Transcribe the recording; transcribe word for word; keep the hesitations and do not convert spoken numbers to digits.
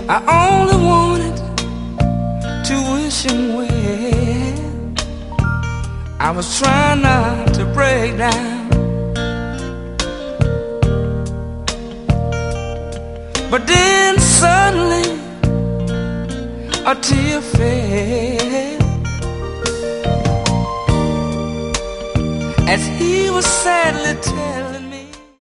I only wanted to wish him well. I was trying not to break down, but then suddenly a tear fell as he was sadly telling